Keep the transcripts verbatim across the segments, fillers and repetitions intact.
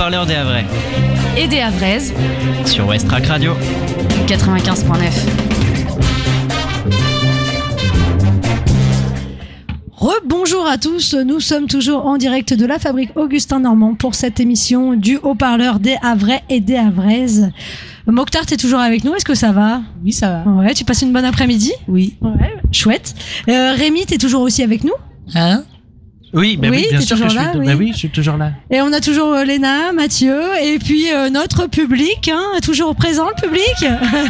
haut-parleurs des Havrais. Et des Havraises. Sur Westrack Radio. quatre-vingt-quinze virgule neuf. Rebonjour à tous, nous sommes toujours en direct de la fabrique Augustin Normand pour cette émission du haut-parleur des Havrais et des Havraises. Mokhtar, t'es toujours avec nous, est-ce que ça va ? Oui, ça va. Ouais, tu passes une bonne après-midi ? Oui. Ouais, chouette. Euh, Rémi, t'es toujours aussi avec nous ? Hein ? Oui, bah oui, oui, bien t'es sûr toujours que je là, suis, oui. bah oui, je suis toujours là. Et on a toujours euh, Léna, Mathieu, et puis euh, notre public, hein, toujours présent le public.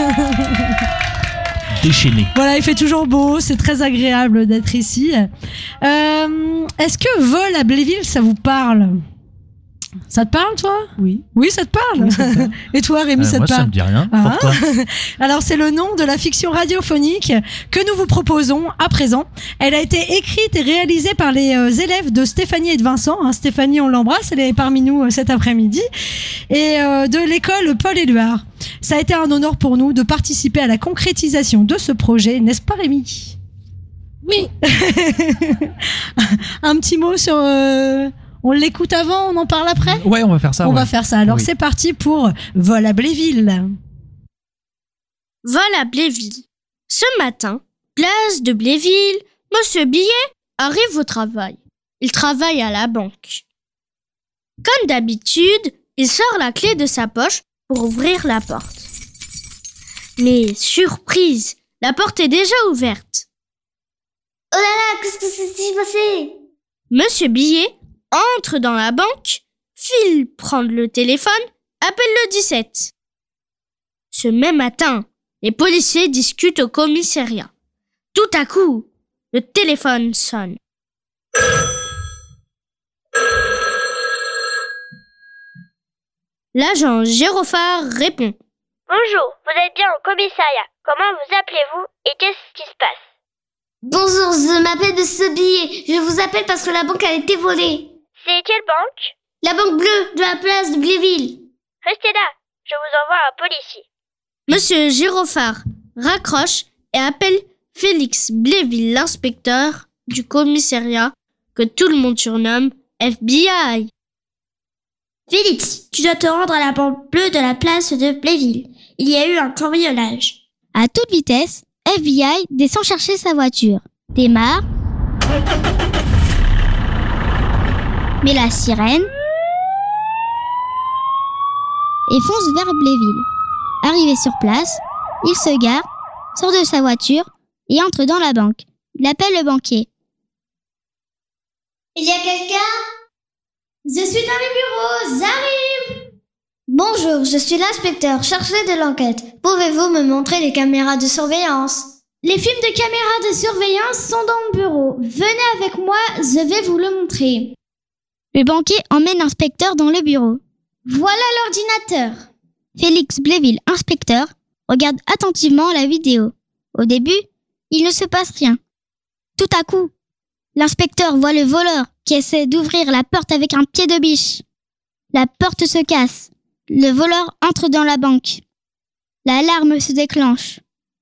Déchaîné. Voilà, il fait toujours beau, c'est très agréable d'être ici. Euh, est-ce que vol à Bléville, ça vous parle ? Ça te parle, toi ? Oui. Oui, ça te parle. Oui, ça me parle. Et toi, Rémi, Euh, ça moi, te parle ? ça me dit rien. Ah. Pourquoi ? Alors, c'est le nom de la fiction radiophonique que nous vous proposons à présent. Elle a été écrite et réalisée par les euh, élèves de Stéphanie et de Vincent. Hein, Stéphanie, on l'embrasse, elle est parmi nous euh, cet après-midi. Et euh, de l'école Paul-Éluard. Ça a été un honneur pour nous de participer à la concrétisation de ce projet, n'est-ce pas, Rémi ? Oui. Un petit mot sur... Euh, on l'écoute avant, on en parle après ? Ouais, on va faire ça. On ouais. va faire ça. Alors, Oui. c'est parti pour Vol à Bléville. Vol à Bléville. Ce matin, place de Bléville, Monsieur Billet arrive au travail. Il travaille à la banque. Comme d'habitude, il sort la clé de sa poche pour ouvrir la porte. Mais surprise, la porte est déjà ouverte. Oh là là, qu'est-ce que s'est passé ? Monsieur Billet entre dans la banque, file prendre le téléphone, appelle le dix-sept. Ce même matin, les policiers discutent au commissariat. Tout à coup, le téléphone sonne. L'agent Gyrophare répond. Bonjour, vous êtes bien au commissariat. Comment vous appelez-vous et qu'est-ce qui se passe ? Bonjour, je m'appelle Monsieur Billet. Je vous appelle parce que la banque a été volée. C'est quelle banque ? La banque bleue de la place de Bléville. Restez là, je vous envoie un policier. Monsieur Gyrophare raccroche et appelle Félix Bléville, l'inspecteur du commissariat que tout le monde surnomme F B I. Félix, tu dois te rendre à la banque bleue de la place de Bléville. Il y a eu un cambriolage. À toute vitesse, F B I descend chercher sa voiture, démarre, met la sirène et fonce vers Bléville. Arrivé sur place, il se gare, sort de sa voiture et entre dans la banque. Il appelle le banquier. Il y a quelqu'un ? Je suis dans les bureaux, j'arrive ! Bonjour, je suis l'inspecteur chargé de l'enquête. Pouvez-vous me montrer les caméras de surveillance ? Les films de caméras de surveillance sont dans mon bureau. Venez avec moi, je vais vous le montrer. Le banquier emmène l'inspecteur dans le bureau. Voilà l'ordinateur. Félix Bléville, inspecteur, regarde attentivement la vidéo. Au début, il ne se passe rien. Tout à coup, l'inspecteur voit le voleur qui essaie d'ouvrir la porte avec un pied de biche. La porte se casse. Le voleur entre dans la banque. L'alarme se déclenche.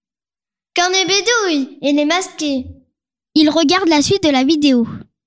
Cornet Bédouille, il est masqué. Il regarde la suite de la vidéo.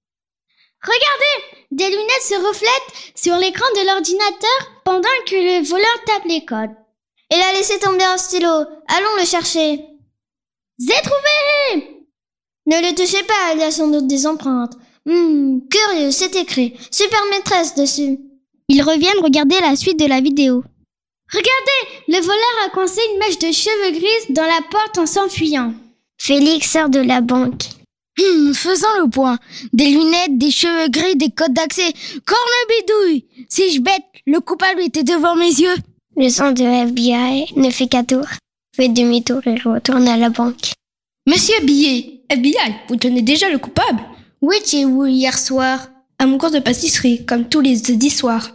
Regardez, des lunettes se reflètent sur l'écran de l'ordinateur pendant que le voleur tape les codes. Il a laissé tomber un stylo. Allons le chercher. J'ai trouvé! Ne le touchez pas, il y a sans doute des empreintes. Hum, curieux, c'est écrit. Super maîtresse dessus. Ils reviennent regarder la suite de la vidéo. Regardez, le voleur a coincé une mèche de cheveux grises dans la porte en s'enfuyant. Félix sort de la banque. Hum, faisons le point. Des lunettes, des cheveux gris, des codes d'accès. Corne bidouille. Si je bête, le coupable était devant mes yeux. Le sang de F B I ne fait qu'un tour. Fait demi-tour et retourne à la banque. Monsieur Billet, F B I, vous tenez déjà le coupable ? Où étiez-vous hier soir ? À mon cours de pâtisserie, comme tous les jeudis soirs.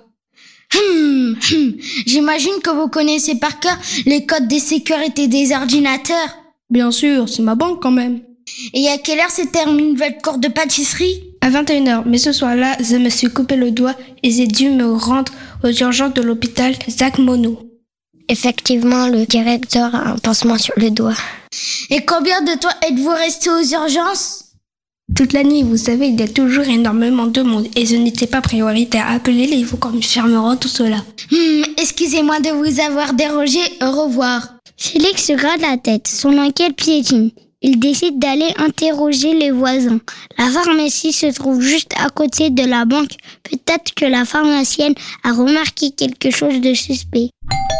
Hum, hum, j'imagine que vous connaissez par cœur les codes de sécurité des ordinateurs. Bien sûr, c'est ma banque quand même. Et à quelle heure se termine votre cours de pâtisserie ? À vingt et une heures, mais ce soir-là, je me suis coupé le doigt et j'ai dû me rendre aux urgences de l'hôpital Jacques Monod. Effectivement, le directeur a un pansement sur le doigt. Et combien de temps êtes-vous resté aux urgences ? Toute la nuit, vous savez, il y a toujours énormément de monde et ce n'était pas prioritaire. Appelez-les, il faut qu'on nous fermerons tout cela. Hmm, excusez-moi de vous avoir dérogé. Au revoir. Félix se gratte la tête. Son enquête piétine. Il décide d'aller interroger les voisins. La pharmacie se trouve juste à côté de la banque. Peut-être que la pharmacienne a remarqué quelque chose de suspect.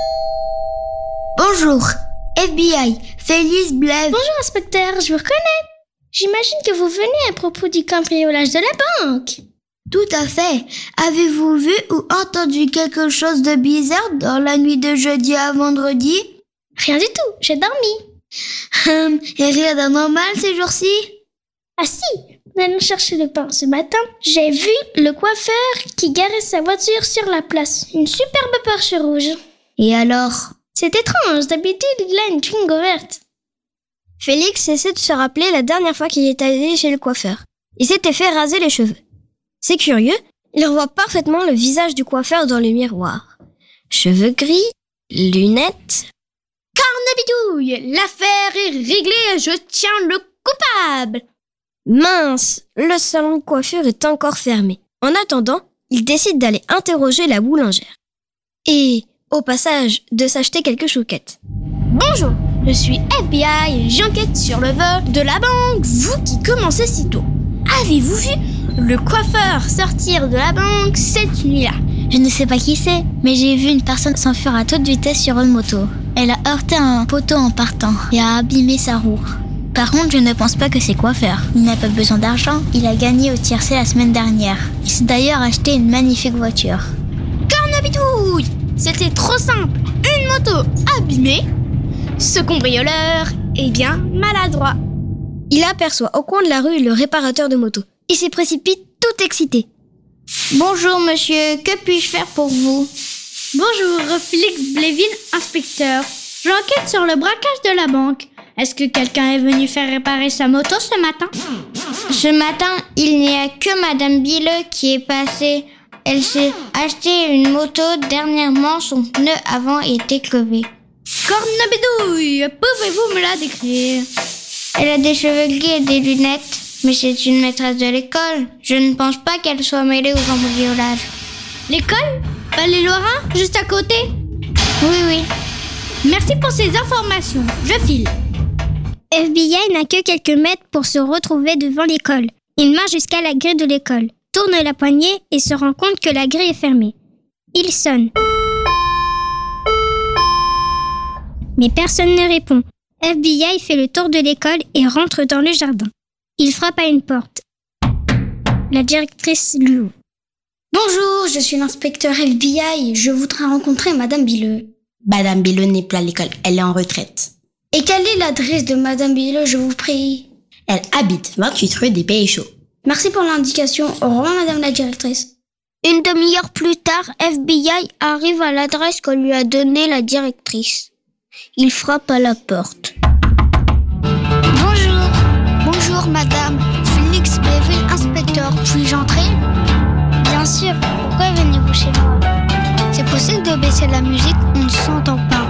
Bonjour, F B I, Félix Blève. Bonjour, inspecteur, je vous reconnais. J'imagine que vous venez à propos du cambriolage de la banque. Tout à fait. Avez-vous vu ou entendu quelque chose de bizarre dans la nuit de jeudi à vendredi? Rien du tout, j'ai dormi. Hum, et rien d'anormal ces jours-ci? Ah si, en allant chercher le pain ce matin, j'ai vu le coiffeur qui garait sa voiture sur la place. Une superbe Porsche rouge. Et alors? C'est étrange, d'habitude il a une Twingo verte. Félix essaie de se rappeler la dernière fois qu'il est allé chez le coiffeur. Il s'était fait raser les cheveux. C'est curieux, il revoit parfaitement le visage du coiffeur dans le miroir. Cheveux gris, lunettes... Cornebidouille, l'affaire est réglée, je tiens le coupable. Mince, le salon de coiffure est encore fermé. En attendant, il décide d'aller interroger la boulangère. Et, au passage, de s'acheter quelques chouquettes. Bonjour, je suis F B I et j'enquête sur le vol de la banque, vous qui commencez si tôt. Avez-vous vu le coiffeur sortir de la banque cette nuit-là? Je ne sais pas qui c'est, mais j'ai vu une personne s'enfuir à toute vitesse sur une moto. Elle a heurté un poteau en partant et a abîmé sa roue. Par contre, je ne pense pas que c'est coiffeur. Il n'a pas besoin d'argent, il a gagné au tiercé la semaine dernière. Il s'est d'ailleurs acheté une magnifique voiture. Cornebidouille, c'était trop simple. Une moto abîmée. Ce cambrioleur est bien maladroit. Il aperçoit au coin de la rue le réparateur de moto. Il s'y précipite tout excité. Bonjour monsieur, que puis-je faire pour vous? Bonjour, Félix Bléville, inspecteur. J'enquête sur le braquage de la banque. Est-ce que quelqu'un est venu faire réparer sa moto ce matin? Ce matin, il n'y a que Madame Billeux qui est passée. Elle s'est acheté une moto dernièrement, son pneu avant était crevé. Cornebidouille, pouvez-vous me la décrire? Elle a des cheveux gris et des lunettes, mais c'est une maîtresse de l'école. Je ne pense pas qu'elle soit mêlée au cambriolage. L'école? Palais Lorrain, juste à côté? Oui, oui. Merci pour ces informations, je file. F B I n'a que quelques mètres pour se retrouver devant l'école. Il marche jusqu'à la grille de l'école, tourne la poignée et se rend compte que la grille est fermée. Il sonne. Mais personne ne répond. F B I fait le tour de l'école et rentre dans le jardin. Il frappe à une porte. La directrice lui ouvre. Bonjour, je suis l'inspecteur F B I. Je voudrais rencontrer Madame Billeux. Madame Billeux n'est plus à l'école, elle est en retraite. Et quelle est l'adresse de Madame Billeux, je vous prie? Elle habite vingt-huit rue des Pays Chauds. Merci pour l'indication. Au revoir, Madame la directrice. Une demi-heure plus tard, F B I arrive à l'adresse que lui a donnée la directrice. Il frappe à la porte. Bonjour. Bonjour, Madame. Félix Bléville, inspecteur. Puis-je entrer? Bien sûr. Pourquoi venez-vous chez moi? C'est possible de baisser la musique? On ne s'entend pas.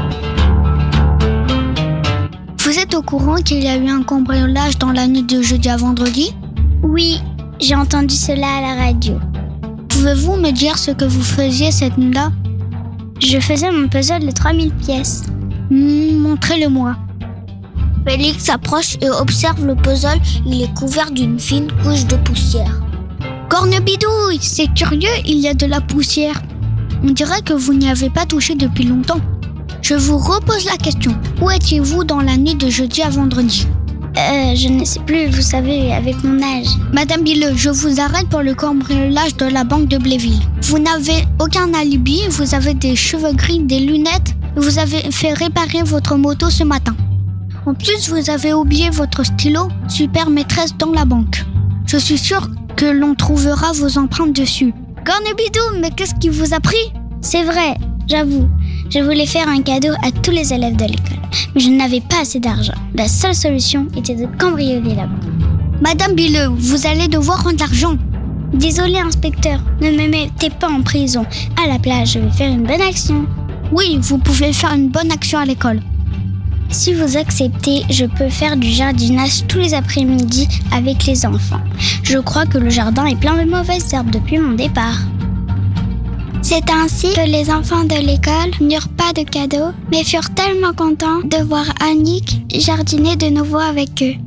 Vous êtes au courant qu'il y a eu un cambriolage dans la nuit de jeudi à vendredi? Oui, j'ai entendu cela à la radio. Pouvez-vous me dire ce que vous faisiez cette nuit-là? Je faisais mon puzzle de trois mille pièces. Mmh, montrez-le-moi. Félix s'approche et observe le puzzle. Il est couvert d'une fine couche de poussière. Cornebidouille, c'est curieux, il y a de la poussière. On dirait que vous n'y avez pas touché depuis longtemps. Je vous repose la question. Où étiez-vous dans la nuit de jeudi à vendredi? Euh, je ne sais plus, vous savez, avec mon âge. Madame Billeux, je vous arrête pour le cambriolage de la banque de Bléville. Vous n'avez aucun alibi, vous avez des cheveux gris, des lunettes, et vous avez fait réparer votre moto ce matin. En plus, vous avez oublié votre stylo, super maîtresse dans la banque. Je suis sûre que l'on trouvera vos empreintes dessus. Cornebidou, mais qu'est-ce qui vous a pris? C'est vrai, j'avoue. Je voulais faire un cadeau à tous les élèves de l'école, mais je n'avais pas assez d'argent. La seule solution était de cambrioler la banque. Madame Billeux, vous allez devoir rendre l'argent. Désolé, inspecteur, ne me mettez pas en prison. À la place, je vais faire une bonne action. Oui, vous pouvez faire une bonne action à l'école. Si vous acceptez, je peux faire du jardinage tous les après-midi avec les enfants. Je crois que le jardin est plein de mauvaises herbes depuis mon départ. C'est ainsi que les enfants de l'école n'eurent pas de cadeaux, mais furent tellement contents de voir Annick jardiner de nouveau avec eux.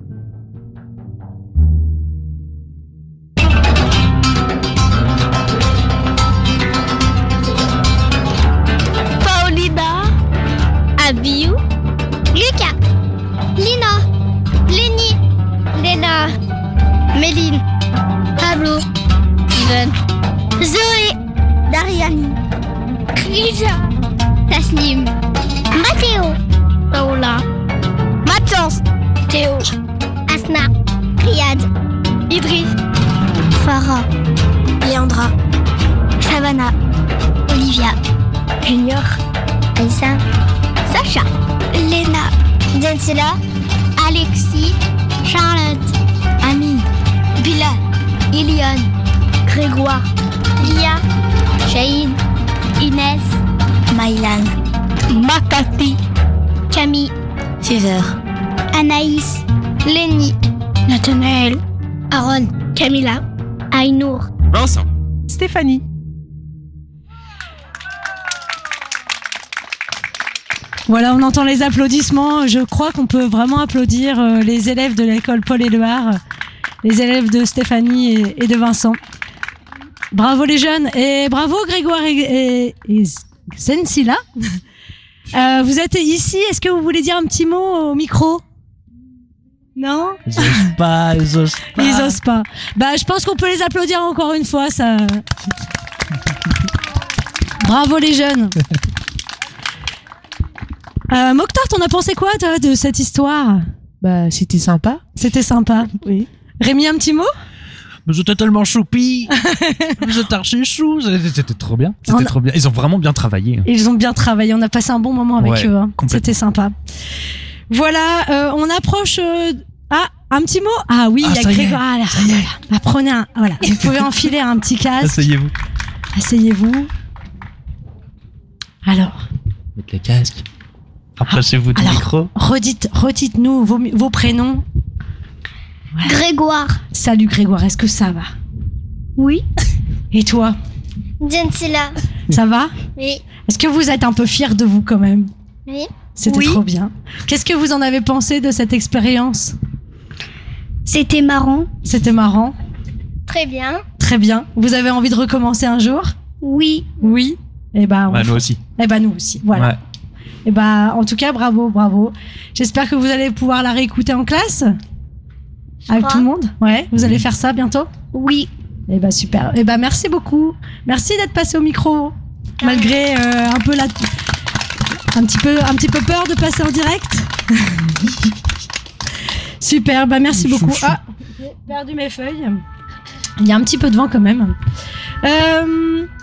Paulina, Abiou, Lucas, Lina, Lénie, Léna, Méline, Pablo, Steven, Zoé, Dariani, Krija, Tasnim, Mathéo, Paola, Mathias, Théo, Asna, Riyad, Idriss, Farah, Leandra, Savannah, Olivia, Junior, Aïssa, Sacha, Léna, Jensela, Alexis, Charlotte, Ami, Bilal, Iliane, Grégoire, Lia, Shahid, Inès, Maïlan, Makati, Camille, Fever, Anaïs, Lenny, Nathanaël, Aaron, Camilla, Aïnour, Vincent, Stéphanie. Voilà, on entend les applaudissements. Je crois qu'on peut vraiment applaudir euh, les élèves de l'école Paul-Éluard, les élèves de Stéphanie et, et de Vincent. Bravo les jeunes et bravo Grégoire et, et, et Sensila. Euh, vous êtes ici, est-ce que vous voulez dire un petit mot au micro? Non? ils osent pas, ils osent pas. Ils osent pas. Bah, je pense qu'on peut les applaudir encore une fois, ça. Bravo les jeunes. Euh, Mokhtar, t'en as pensé quoi, toi, de cette histoire? Bah, c'était sympa. C'était sympa. Oui. Rémi, un petit mot? J'étais tellement choupi. J'étais archi chou. C'était trop bien. C'était On a- trop bien. Ils ont vraiment bien travaillé. Ils ont bien travaillé, on a passé un bon moment avec Ouais, eux. Hein. complètement. C'était sympa. Voilà, euh, on approche... euh, Ah, un petit mot? Ah oui, Ah, il y a ça y est, Grégoire. Ah, là, ça y est. voilà. Bah, prenez un... Voilà, vous pouvez enfiler un petit casque. Asseyez-vous. Asseyez-vous. Alors, Mettez les casques. Rapprochez-vous du alors, micro. redites, redites-nous vos, vos prénoms. Grégoire, Salut Grégoire, est-ce que ça va? oui, Et toi? Jensela, Ça va? oui, Est-ce que vous êtes un peu fiers de vous quand même? oui. C'était Oui. trop bien. Qu'est-ce que vous en avez pensé de cette expérience? c'était marrant, C'était marrant. Très bien. Très bien. Vous avez envie de recommencer un jour? oui, Oui. Eh ben, on Ouais, nous fera- aussi. Eh ben, nous aussi. Voilà. Ouais. Eh ben, en tout cas, bravo, bravo. J'espère que vous allez pouvoir la réécouter en classe. Avec crois. tout le monde? Ouais. Vous allez faire ça bientôt? oui. Eh ben, super. Eh ben, merci beaucoup. Merci d'être passé au micro. Malgré euh, un peu la... Un petit peu, un petit peu peur de passer en direct. Super, bah merci beaucoup. Chouchou. Ah, j'ai perdu mes feuilles. Il y a un petit peu de vent quand même. Euh,